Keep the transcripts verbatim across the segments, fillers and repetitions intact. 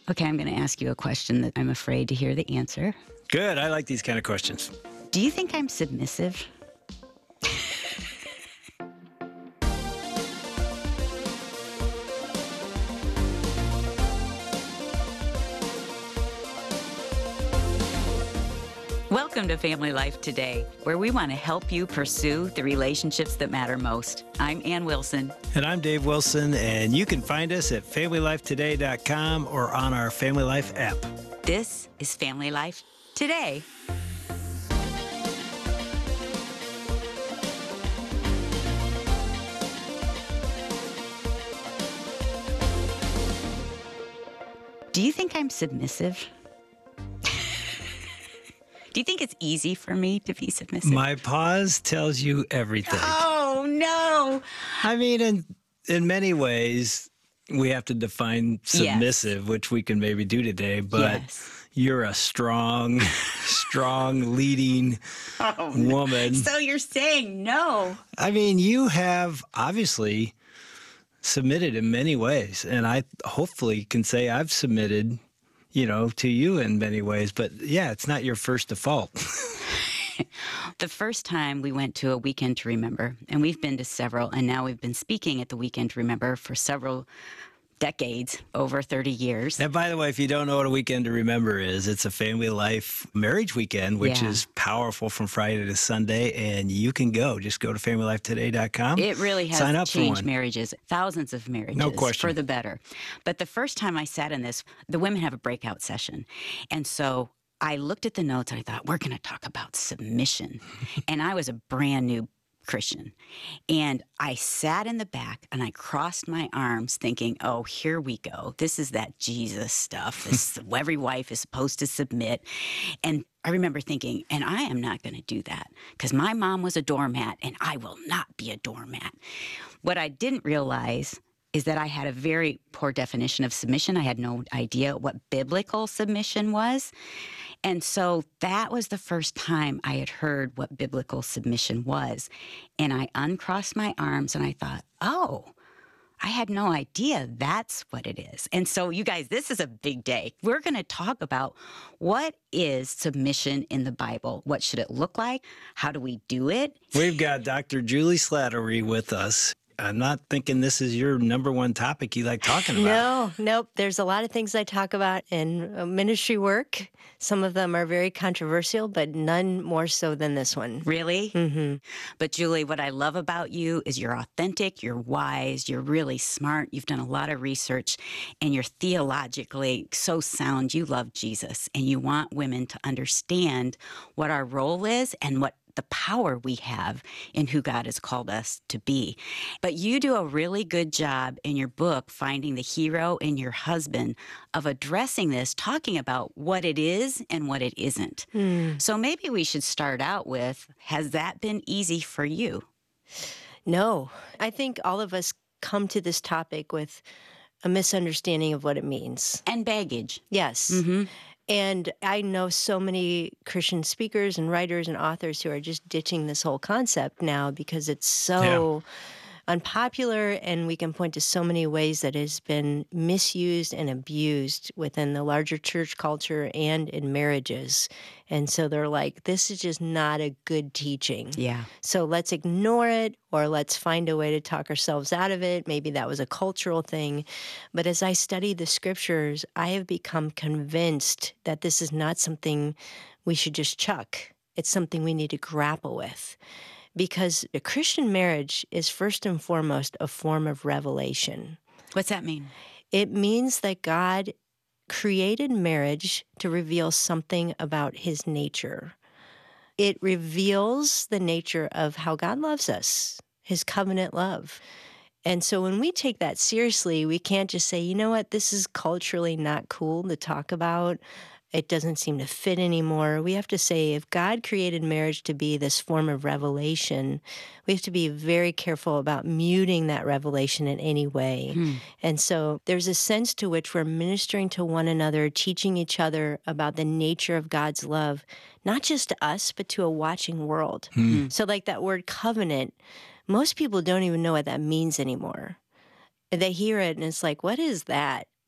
Okay, I'm going to ask you a question that I'm afraid to hear the answer. Good. I like these kind of questions. Do you think I'm submissive? Welcome to Family Life Today, where we want to help you pursue the relationships that matter most. I'm Ann Wilson. And I'm Dave Wilson, and you can find us at family life today dot com or on our Family Life app. This is Family Life Today. Do you think I'm submissive? Do you think it's easy for me to be submissive? My pause tells you everything. Oh, no. I mean, in in many ways, we have to define submissive, yes. which we can maybe do today, but yes. You're a strong, strong, leading oh, woman. So you're saying no. I mean, you have obviously submitted in many ways, and I hopefully can say I've submitted, you know, to you in many ways. But yeah, it's not your first default. The first time we went to a Weekend to Remember, and we've been to several, and now we've been speaking at the Weekend to Remember for several decades, over thirty years. And by the way, if you don't know what a Weekend to Remember is, it's a family life marriage weekend, which yeah. is powerful from Friday to Sunday, and you can go. Just go to family life today dot com. It really has Sign up changed marriages, thousands of marriages, no question. For the better. But the first time I sat in this, the women have a breakout session. And so I looked at the notes and I thought, we're going to talk about submission. And I was a brand new Christian. And I sat in the back and I crossed my arms thinking, oh, here we go. This is that Jesus stuff. This, every wife is supposed to submit. And I remember thinking, and I am not going to do that because my mom was a doormat and I will not be a doormat. What I didn't realize is that I had a very poor definition of submission. I had no idea what biblical submission was. And so that was the first time I had heard what biblical submission was. And I uncrossed my arms and I thought, oh, I had no idea that's what it is. And so you guys, this is a big day. We're going to talk about what is submission in the Bible? What should it look like? How do we do it? We've got Doctor Julie Slattery with us. I'm not thinking this is your number one topic you like talking about. No, nope. There's a lot of things I talk about in ministry work. Some of them are very controversial, but none more so than this one. Really? Mm-hmm. But Julie, what I love about you is you're authentic, you're wise, you're really smart, you've done a lot of research, and you're theologically so sound. You love Jesus, and you want women to understand what our role is and what the power we have in who God has called us to be. But you do a really good job in your book, Finding the Hero in Your Husband, of addressing this, talking about what it is and what it isn't. Mm. So maybe we should start out with, has that been easy for you? No. I think all of us come to this topic with a misunderstanding of what it means. And baggage. Yes. Mm-hmm. And I know so many Christian speakers and writers and authors who are just ditching this whole concept now because it's so yeah. unpopular, and we can point to so many ways that it has been misused and abused within the larger church culture and in marriages. And so they're like, this is just not a good teaching. Yeah. So let's ignore it, or let's find a way to talk ourselves out of it. Maybe that was a cultural thing. But as I study the scriptures, I have become convinced that this is not something we should just chuck. It's something we need to grapple with. Because a Christian marriage is first and foremost a form of revelation. What's that mean? It means that God created marriage to reveal something about his nature. It reveals the nature of how God loves us, his covenant love. And so when we take that seriously, we can't just say, you know what, this is culturally not cool to talk about. It doesn't seem to fit anymore. We have to say, if God created marriage to be this form of revelation, we have to be very careful about muting that revelation in any way. Hmm. And so there's a sense to which we're ministering to one another, teaching each other about the nature of God's love, not just to us, but to a watching world. Hmm. So like that word covenant, most people don't even know what that means anymore. They hear it and it's like, what is that?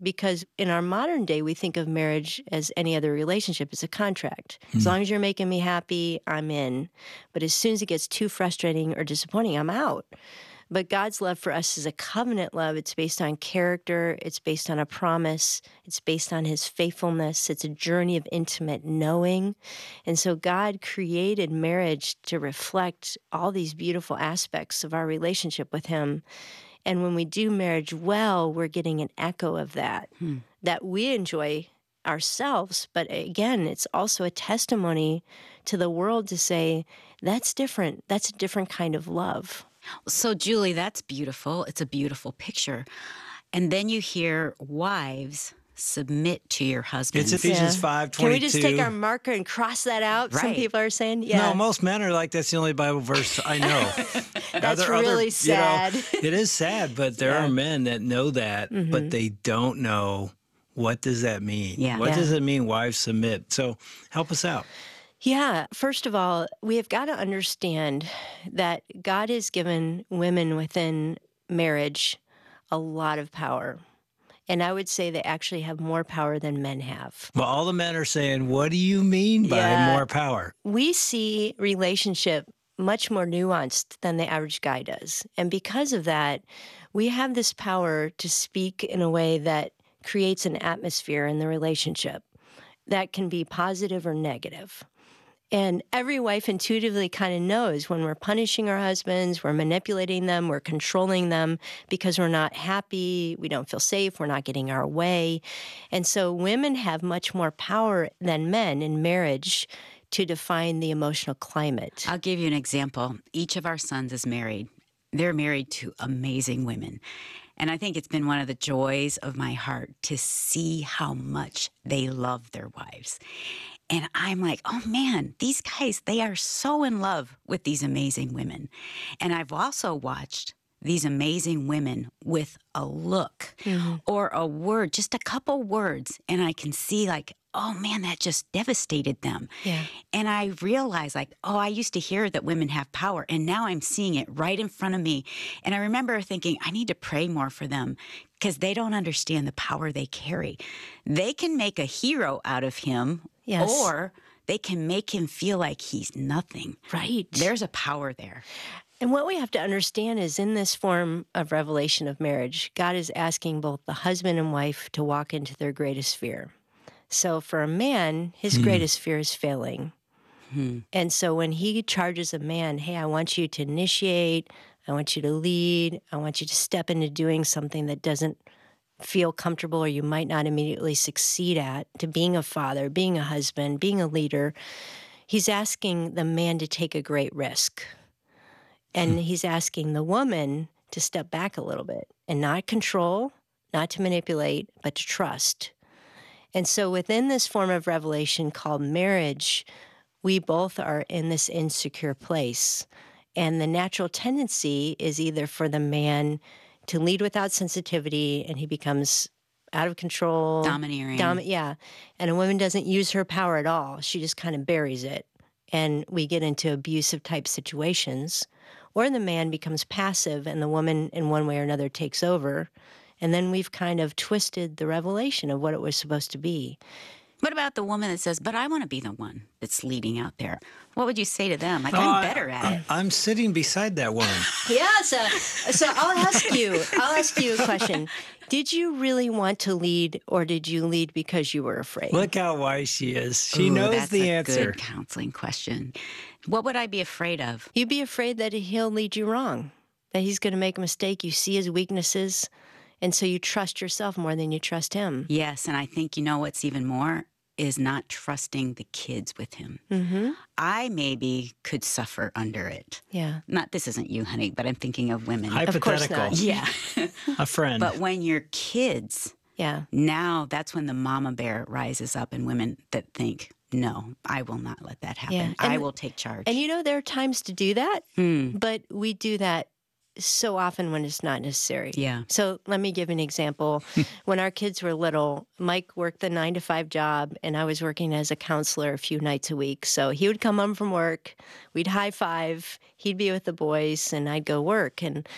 because in our modern day, we think of marriage as any other relationship. It's a contract. Mm. As long as you're making me happy, I'm in. But as soon as it gets too frustrating or disappointing, I'm out. But God's love for us is a covenant love. It's based on character. It's based on a promise. It's based on his faithfulness. It's a journey of intimate knowing. And so God created marriage to reflect all these beautiful aspects of our relationship with him. And when we do marriage well, we're getting an echo of that, hmm. that we enjoy ourselves. But again, it's also a testimony to the world to say, that's different. That's a different kind of love. So, Julie, that's beautiful. It's a beautiful picture. And then you hear wives submit to your husband. It's Ephesians Yeah. five Can twenty-two. we just take our marker and cross that out? Right. Some people are saying, yeah. No, most men are like, that's the only Bible verse I know. That's Other- really other- sad. You know, it is sad, but there Yeah. are men that know that, Mhm. but they don't know, what does that mean? Yeah. What Yeah. does it mean, wives submit? So help us out. Yeah. First of all, we have got to understand that God has given women within marriage a lot of power. And I would say they actually have more power than men have. Well, all the men are saying, what do you mean by Yeah. more power? We see relationship much more nuanced than the average guy does. And because of that, we have this power to speak in a way that creates an atmosphere in the relationship that can be positive or negative. And every wife intuitively kind of knows when we're punishing our husbands, we're manipulating them, we're controlling them because we're not happy, we don't feel safe, we're not getting our way. And so women have much more power than men in marriage to define the emotional climate. I'll give you an example. Each of our sons is married. They're married to amazing women. And I think it's been one of the joys of my heart to see how much they love their wives. And I'm like, oh man, these guys, they are so in love with these amazing women. And I've also watched these amazing women with a look mm-hmm. or a word, just a couple words. And I can see like, oh man, that just devastated them. Yeah. And I realized like, oh, I used to hear that women have power. And now I'm seeing it right in front of me. And I remember thinking, I need to pray more for them because they don't understand the power they carry. They can make a hero out of him. Yes. Or they can make him feel like he's nothing. Right. There's a power there. And what we have to understand is in this form of revelation of marriage, God is asking both the husband and wife to walk into their greatest fear. So for a man, his hmm. greatest fear is failing. Hmm. And so when he charges a man, hey, I want you to initiate, I want you to lead, I want you to step into doing something that doesn't feel comfortable or you might not immediately succeed at, to being a father, being a husband, being a leader, he's asking the man to take a great risk. And he's asking the woman to step back a little bit and not control, not to manipulate, but to trust. And so within this form of revelation called marriage, we both are in this insecure place. And the natural tendency is either for the man to lead without sensitivity, and he becomes out of control. Domineering. Dom- yeah. And a woman doesn't use her power at all. She just kind of buries it. And we get into abusive type situations. Or the man becomes passive, and the woman, in one way or another, takes over. And then we've kind of twisted the revelation of what it was supposed to be. What about the woman that says, but I want to be the one that's leading out there? What would you say to them? Like, oh, I'm better I, at it. I'm sitting beside that woman. Yeah, so, so I'll ask you, I'll ask you a question. Did you really want to lead, or did you lead because you were afraid? Look how wise she is. She Ooh, knows that's the a answer. Good counseling question. What would I be afraid of? You'd be afraid that he'll lead you wrong, that he's going to make a mistake. You see his weaknesses, and so you trust yourself more than you trust him. Yes, and I think you know what's even more is not trusting the kids with him. Mm-hmm. I maybe could suffer under it. Yeah. Not, this isn't you, honey, but I'm thinking of women. Hypothetical. Of course not. Yeah. A friend. But when you're kids, yeah, now that's when the mama bear rises up in women that think, no, I will not let that happen. Yeah. I And- will take charge. And you know, there are times to do that, Hmm. but we do that so often when it's not necessary. Yeah. So let me give an example. When our kids were little, Mike worked the nine to five job, and I was working as a counselor a few nights a week. So he would come home from work, we'd high five, he'd be with the boys, and I'd go work. And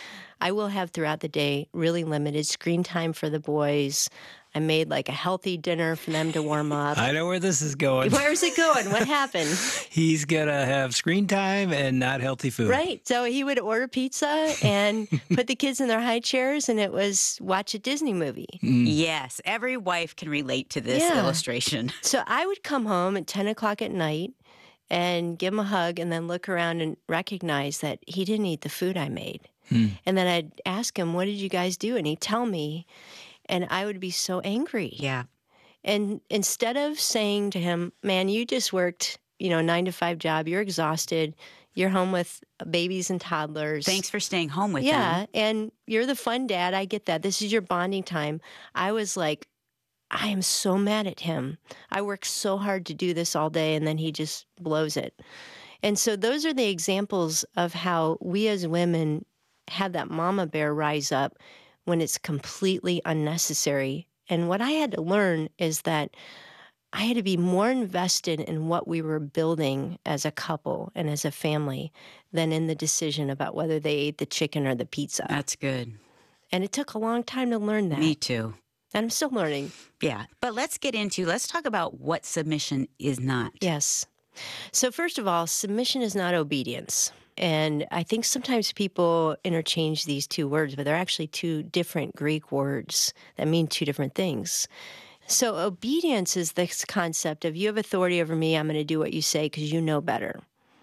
I will have throughout the day really limited screen time for the boys. I made like a healthy dinner for them to warm up. I know where this is going. Where's it going? What happened? He's going to have screen time and not healthy food. Right. So he would order pizza and put the kids in their high chairs, and it was watch a Disney movie. Mm. Yes. Every wife can relate to this yeah. illustration. So I would come home at ten o'clock at night and give him a hug and then look around and recognize that he didn't eat the food I made. Hmm. And then I'd ask him, what did you guys do? And he'd tell me, and I would be so angry. Yeah. And instead of saying to him, man, you just worked, you know, nine to five job, you're exhausted, you're home with babies and toddlers. Thanks for staying home with yeah, them. Yeah, and you're the fun dad, I get that. This is your bonding time. I was like, I am so mad at him. I work so hard to do this all day, and then he just blows it. And so those are the examples of how we as women have that mama bear rise up when it's completely unnecessary. And what I had to learn is that I had to be more invested in what we were building as a couple and as a family than in the decision about whether they ate the chicken or the pizza. That's good. And it took a long time to learn that. Me too. And I'm still learning. Yeah. But let's get into, let's talk about what submission is not. Yes. So first of all, submission is not obedience. And I think sometimes people interchange these two words, but they're actually two different Greek words that mean two different things. So obedience is this concept of you have authority over me, I'm going to do what you say because you know better.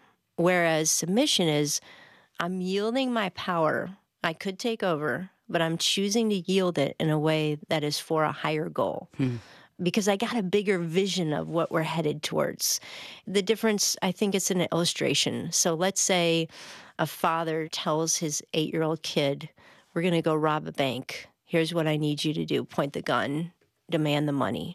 Whereas submission is I'm yielding my power. I could take over, but I'm choosing to yield it in a way that is for a higher goal. Hmm. Because I got a bigger vision of what we're headed towards. The difference, I think it's an illustration. So let's say a father tells his eight-year-old kid, we're going to go rob a bank. Here's what I need you to do. Point the gun, demand the money.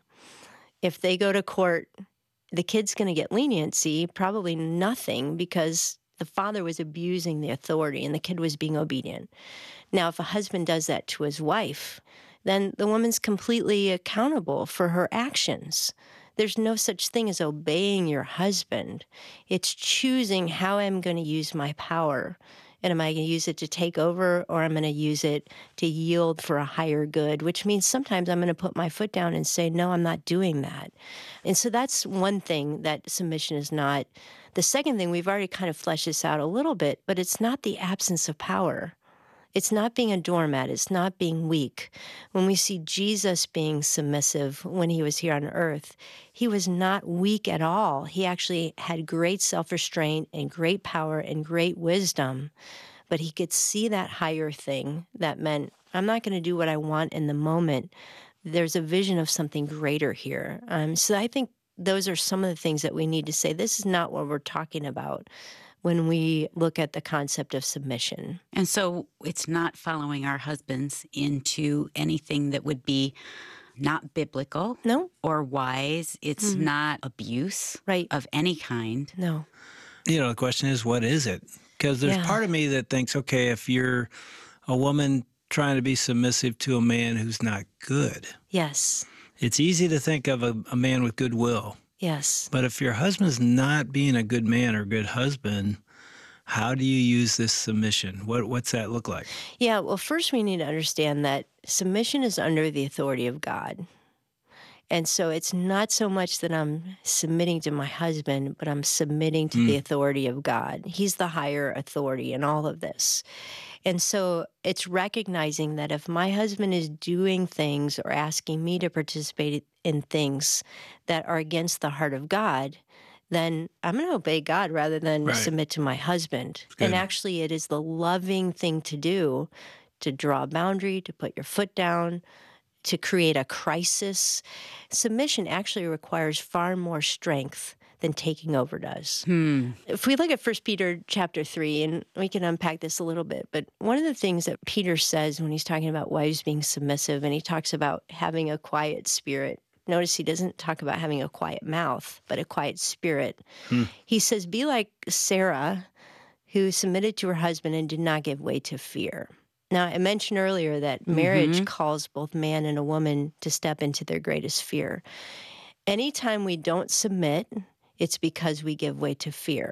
If they go to court, the kid's going to get leniency, probably nothing, because the father was abusing the authority and the kid was being obedient. Now, if a husband does that to his wife, then the woman's completely accountable for her actions. There's no such thing as obeying your husband. It's choosing how I'm going to use my power. And am I going to use it to take over, or I'm going to use it to yield for a higher good, which means sometimes I'm going to put my foot down and say, no, I'm not doing that. And so that's one thing that submission is not. The second thing, we've already kind of fleshed this out a little bit, but it's not the absence of power. It's not being a doormat. It's not being weak. When we see Jesus being submissive when he was here on earth, he was not weak at all. He actually had great self-restraint and great power and great wisdom, but he could see that higher thing that meant, I'm not going to do what I want in the moment. There's a vision of something greater here. Um, so I think those are some of the things that we need to say. This is not what we're talking about when we look at the concept of submission. And so it's not following our husbands into anything that would be not biblical no. or wise. It's mm. not abuse right. of any kind. No. You know, the question is, what is it? Because there's yeah. part of me that thinks, okay, if you're a woman trying to be submissive to a man who's not good. Yes. It's easy to think of a, a man with goodwill. Yes. But if your husband's not being a good man or good husband, how do you use this submission? What What's that look like? Yeah, well, first we need to understand that submission is under the authority of God. And so it's not so much that I'm submitting to my husband, but I'm submitting to mm. the authority of God. He's the higher authority in all of this. And so it's recognizing that if my husband is doing things or asking me to participate in things that are against the heart of God, then I'm going to obey God rather than right. submit to my husband. And actually, it is the loving thing to do, to draw a boundary, to put your foot down, to create a crisis. Submission actually requires far more strength than taking over does. Hmm. If we look at First Peter chapter three, and we can unpack this a little bit, but one of the things that Peter says when he's talking about wives being submissive, and he talks about having a quiet spirit. Notice he doesn't talk about having a quiet mouth, but a quiet spirit. Hmm. He says, be like Sarah, who submitted to her husband and did not give way to fear. Now, I mentioned earlier that marriage mm-hmm. calls both man and a woman to step into their greatest fear. Anytime we don't submit, it's because we give way to fear.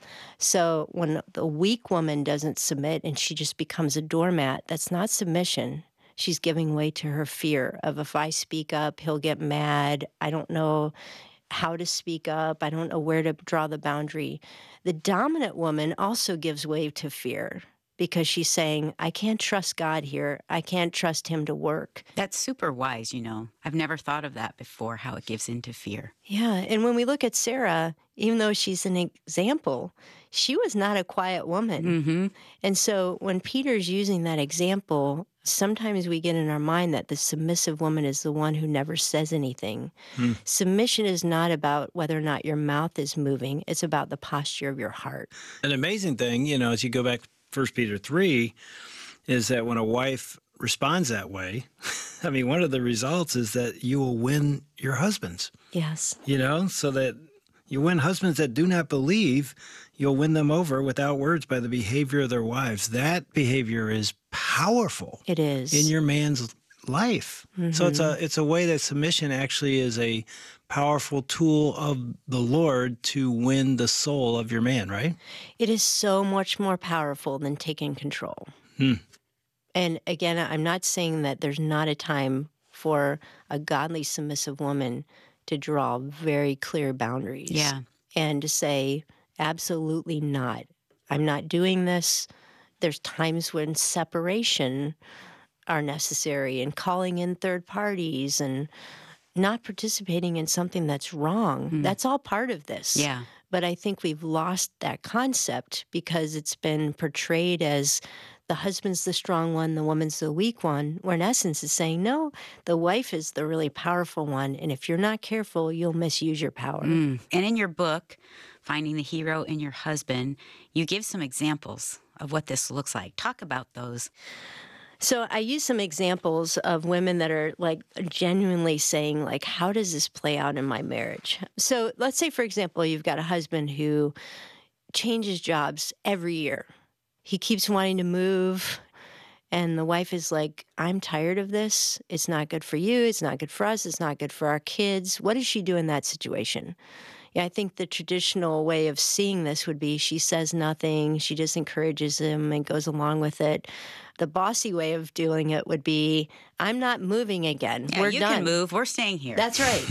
So when the weak woman doesn't submit and she just becomes a doormat, that's not submission. She's giving way to her fear of, if I speak up, he'll get mad. I don't know how to speak up. I don't know where to draw the boundary. The dominant woman also gives way to fear because she's saying, I can't trust God here. I can't trust him to work. That's super wise, you know. I've never thought of that before, how it gives into fear. Yeah. And when we look at Sarah, even though she's an example, she was not a quiet woman. Mm-hmm. And so when Peter's using that example, sometimes we get in our mind that the submissive woman is the one who never says anything. Mm. Submission is not about whether or not your mouth is moving. It's about the posture of your heart. An amazing thing, you know, as you go back to First Peter three, is that when a wife responds that way, I mean, one of the results is that you will win your husbands. Yes. You know, so that you win husbands that do not believe, you'll win them over without words by the behavior of their wives. That behavior is powerful. It is. In your man's life. Mm-hmm. So it's a it's a way that submission actually is a powerful tool of the Lord to win the soul of your man, right? It is so much more powerful than taking control. Hmm. And again, I'm not saying that there's not a time for a godly submissive woman to draw very clear boundaries. Yeah. And to say, absolutely not. I'm not doing this. There's times when separation are necessary and calling in third parties and not participating in something that's wrong. Mm. That's all part of this. Yeah. But I think we've lost that concept because it's been portrayed as the husband's the strong one, the woman's the weak one, where in essence it's saying, no, the wife is the really powerful one, and if you're not careful, you'll misuse your power. Mm. And in your book, Finding the Hero in Your Husband, you give some examples of what this looks like. Talk about those. So I use some examples of women that are like genuinely saying, like, how does this play out in my marriage? So let's say, for example, you've got a husband who changes jobs every year. He keeps wanting to move, and the wife is like, I'm tired of this. It's not good for you. It's not good for us. It's not good for our kids. What does she do in that situation? Yeah, I think the traditional way of seeing this would be she says nothing, she just encourages him and goes along with it. The bossy way of doing it would be, I'm not moving again. Yeah, We're you done. can move. We're staying here. That's right.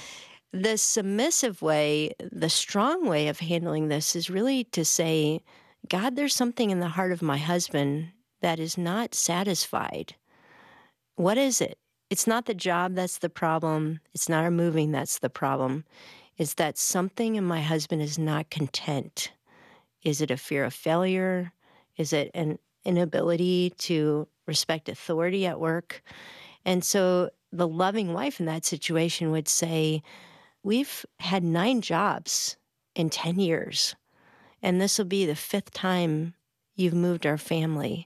The submissive way, the strong way of handling this is really to say, God, there's something in the heart of my husband that is not satisfied. What is it? It's not the job that's the problem. It's not our moving that's the problem. Is that something in my husband is not content? Is it a fear of failure? Is it an inability to respect authority at work? And so the loving wife in that situation would say, we've had nine jobs in ten years, and this will be the fifth time you've moved our family.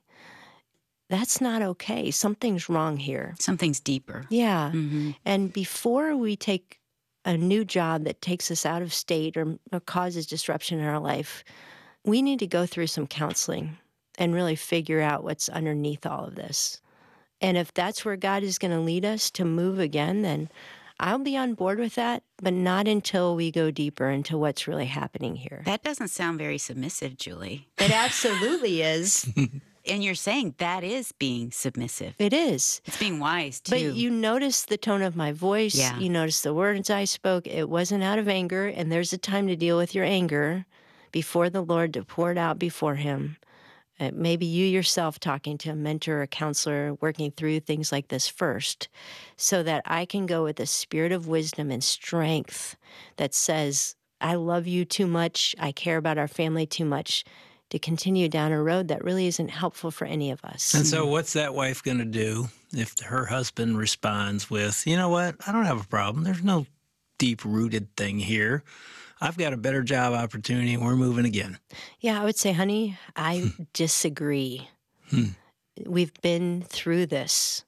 That's not okay. Something's wrong here. Something's deeper. Yeah. Mm-hmm. And before we take a new job that takes us out of state or, or causes disruption in our life, we need to go through some counseling and really figure out what's underneath all of this. And if that's where God is going to lead us to move again, then I'll be on board with that, but not until we go deeper into what's really happening here. That doesn't sound very submissive, Julie. It absolutely is. And you're saying that is being submissive. It is. It's being wise, too. But you notice the tone of my voice. Yeah. You notice the words I spoke. It wasn't out of anger, and there's a time to deal with your anger before the Lord, to pour it out before him. Uh, maybe you yourself talking to a mentor, a counselor, working through things like this first, so that I can go with a spirit of wisdom and strength that says, I love you too much, I care about our family too much, to continue down a road that really isn't helpful for any of us. And so what's that wife going to do if her husband responds with, you know what, I don't have a problem. There's no deep-rooted thing here. I've got a better job opportunity, and we're moving again. Yeah, I would say, honey, I disagree. Hmm. We've been through this.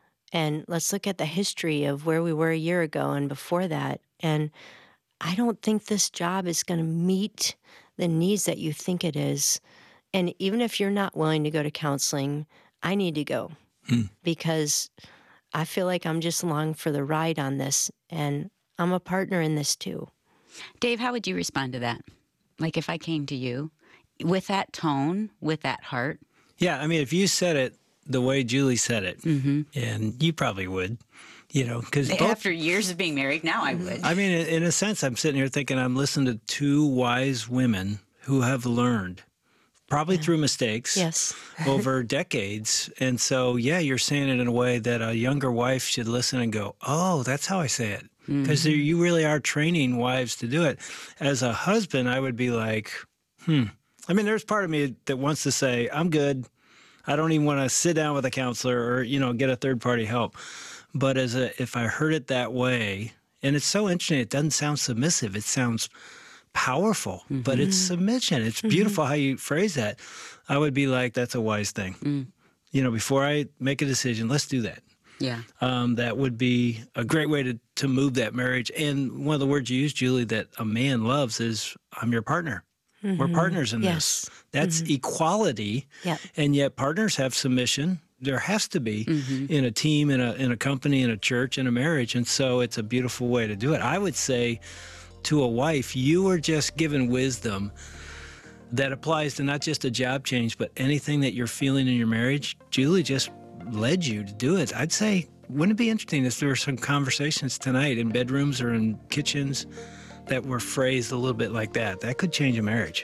And let's look at the history of where we were a year ago and before that. And I don't think this job is going to meet the needs that you think it is. And even if you're not willing to go to counseling, I need to go hmm. because I feel like I'm just along for the ride on this, and I'm a partner in this too. Dave, how would you respond to that? Like if I came to you with that tone, with that heart. Yeah, I mean, if you said it the way Julie said it, mm-hmm. and you probably would, you know, because after years of being married, now I would. I mean, in a sense, I'm sitting here thinking I'm listening to two wise women who have learned, probably yeah. through mistakes, yes, over decades. And so, yeah, you're saying it in a way that a younger wife should listen and go, "Oh, that's how I say it," because mm-hmm. you really are training wives to do it. As a husband, I would be like, "Hmm." I mean, there's part of me that wants to say, I'm good. I don't even want to sit down with a counselor or, you know, get a third-party help. But as a, if I heard it that way, and it's so interesting, it doesn't sound submissive. It sounds powerful, mm-hmm. but it's submission. It's beautiful mm-hmm. how you phrase that. I would be like, that's a wise thing. Mm. You know, before I make a decision, let's do that. Yeah. Um, that would be a great way to, to move that marriage. And one of the words you used, Julie, that a man loves is, I'm your partner. Mm-hmm. We're partners in yes. this. That's mm-hmm. equality. Yep. And yet partners have submission. There has to be mm-hmm. in a team, in a in a company, in a church, in a marriage. And so it's a beautiful way to do it. I would say to a wife, you are just given wisdom that applies to not just a job change, but anything that you're feeling in your marriage. Julie just led you to do it. I'd say, wouldn't it be interesting if there were some conversations tonight in bedrooms or in kitchens that were phrased a little bit like that? That could change a marriage.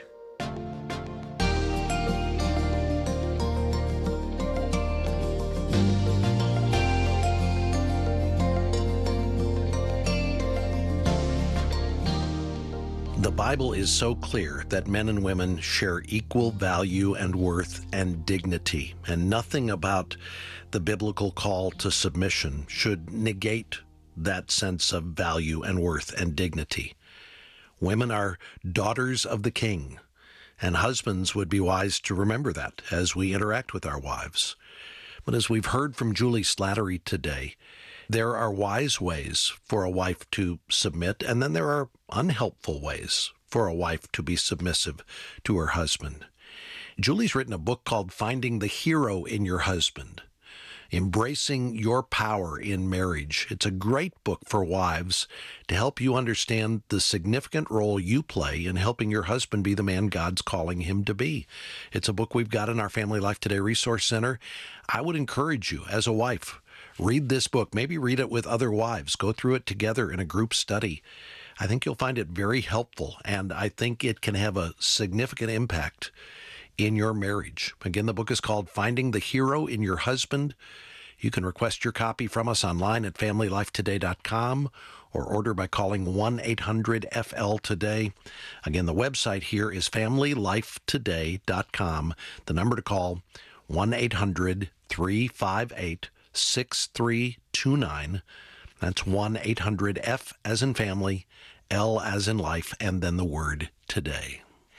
The Bible is so clear that men and women share equal value and worth and dignity, and nothing about the biblical call to submission should negate that sense of value and worth and dignity. Women are daughters of the King, and husbands would be wise to remember that as we interact with our wives. But as we've heard from Julie Slattery today, there are wise ways for a wife to submit, and then there are unhelpful ways for a wife to be submissive to her husband. Julie's written a book called Finding the Hero in Your Husband, Embracing Your Power in Marriage. It's a great book for wives to help you understand the significant role you play in helping your husband be the man God's calling him to be. It's a book we've got in our Family Life Today Resource Center. I would encourage you as a wife, read this book. Maybe read it with other wives. Go through it together in a group study. I think you'll find it very helpful, and I think it can have a significant impact in your marriage. Again, the book is called Finding the Hero in Your Husband. You can request your copy from us online at family life today dot com or order by calling one eight hundred F L today. Again, the website here is family life today dot com. The number to call, one eight hundred three five eight six three two nine. That's one eight hundred F as in family, L as in life, and then the word today.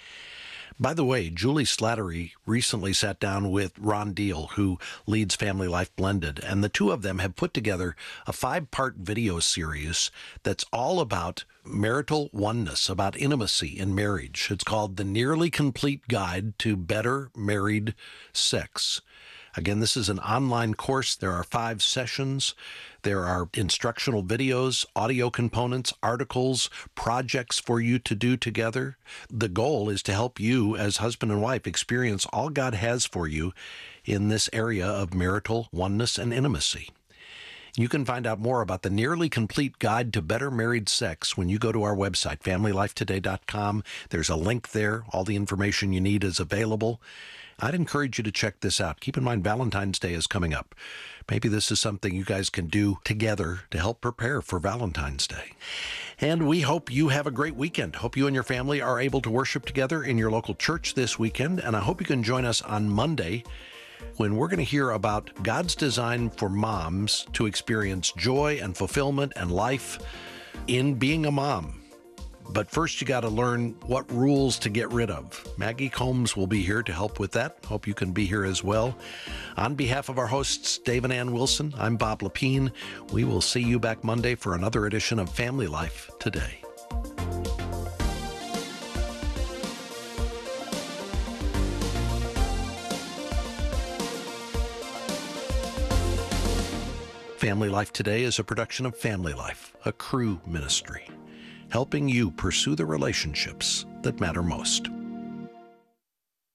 By the way, Julie Slattery recently sat down with Ron Deal, who leads Family Life Blended, and the two of them have put together a five-part video series that's all about marital oneness, about intimacy in marriage. It's called The Nearly Complete Guide to Better Married Sex. Again, this is an online course. There are five sessions. There are instructional videos, audio components, articles, projects for you to do together. The goal is to help you as husband and wife experience all God has for you in this area of marital oneness and intimacy. You can find out more about the Nearly Complete Guide to Better Married Sex when you go to our website, family life today dot com. There's a link there. All the information you need is available. I'd encourage you to check this out. Keep in mind, Valentine's Day is coming up. Maybe this is something you guys can do together to help prepare for Valentine's Day. And we hope you have a great weekend. Hope you and your family are able to worship together in your local church this weekend. And I hope you can join us on Monday when we're going to hear about God's design for moms to experience joy and fulfillment and life in being a mom. But first, you got to learn what rules to get rid of. Maggie Combs will be here to help with that. Hope you can be here as well. On behalf of our hosts, Dave and Ann Wilson, I'm Bob Lepine. We will see you back Monday for another edition of Family Life Today. Family Life Today is a production of Family Life, a Cru ministry. helping you pursue the relationships that matter most.